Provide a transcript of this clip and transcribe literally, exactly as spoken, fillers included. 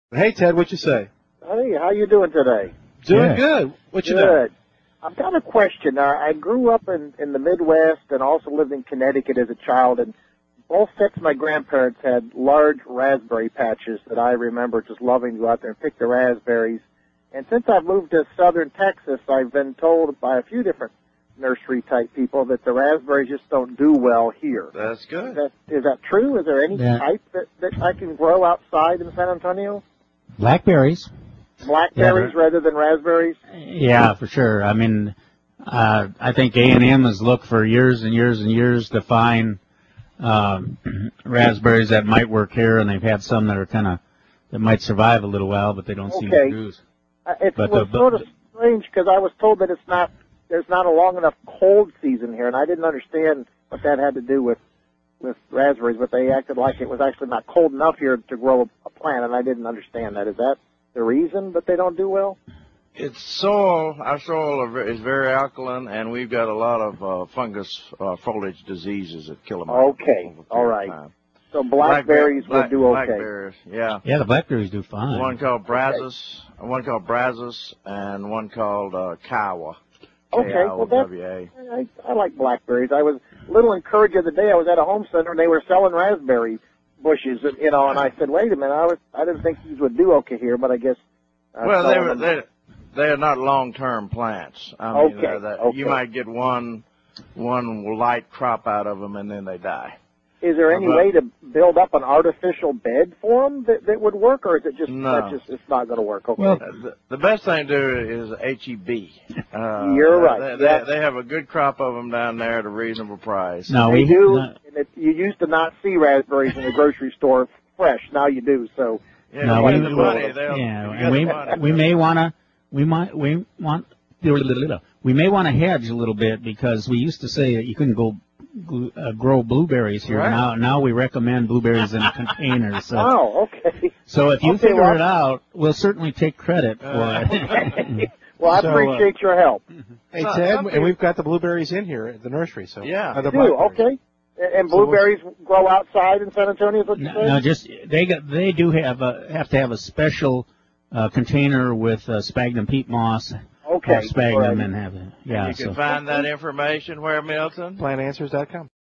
Hey, Ted, what you say? Hey, how you doing today? Doing Yeah. good. What you Good. know? I've got a question. Uh, I grew up in, in the Midwest and also lived in Connecticut as a child, and both sets of my grandparents had large raspberry patches that I remember just loving to go out there and pick the raspberries. And since I've moved to southern Texas, I've been told by a few different nursery-type people that the raspberries just don't do well here. That's Is good. that, is that true? Is there any Yeah. type that, that I can grow outside in San Antonio? Blackberries. Blackberries Yeah. rather than raspberries? Yeah, for sure. I mean, uh, I think A and M has looked for years and years and years to find um, raspberries that might work here, and they've had some that are kind of that might survive a little while, but they don't seem to Okay. produce. Uh, it But was the- sort of strange because I was told that it's not there's not a long enough cold season here, and I didn't understand what that had to do with with raspberries. But they acted like it was actually not cold enough here to grow a plant, and I didn't understand that. Is that the reason that they don't do well? It's soil. Our soil are ve- is very alkaline, and we've got a lot of uh, fungus uh, foliage diseases that kill them. Okay, all right. So blackberries Blackberry- will do okay. Blackberries, yeah. Yeah, the blackberries do fine. One called Brazos, one called Brazos, and one called uh, Kiowa. Okay, K I O well that's W A. I, I like blackberries. I was a little encouraged the other day. I was at a home center and they were selling raspberry bushes, you know, and I said, wait a minute, I was I didn't think these would do okay here, but I guess. Uh, Well, they selling were them- they they are not long-term plants. I mean, Okay, they're that, okay. you might get one one light crop out of them, and then they die. Is there any Well, way to build up an artificial bed for them that, that would work, or is it just No. that just it's not going to work? Okay. Well, Uh, the, the best thing to do is H E B. Uh, You're right, They, yeah. they, they have a good crop of them down there at a reasonable price. no, they we do. no, And it, you used to not see raspberries in the grocery store fresh. Now you do. So Yeah, No, you we- get the money, they'll- yeah, you and get we the money. we may wanna we might we want we may want to hedge a little bit because we used to say that you couldn't go gl- uh, grow blueberries here. Right. Now now we recommend blueberries in containers. So, oh, okay. so if you Okay, figure well- it out, we'll certainly take credit for Uh, it. Well, I So, uh, appreciate your help. Hey, Some- Ted, some and we've got the blueberries in here at the nursery. So Yeah. Uh, the Do blackberries. okay. And- And So we'll- blueberries grow outside in San Antonio. Is what you no, said? no, just they got they do have a, have to have a special uh, container with uh, sphagnum peat moss. Okay. Or sphagnum all right. and have it. Yeah. you so. can find that information where, Milton? Plant answers dot com.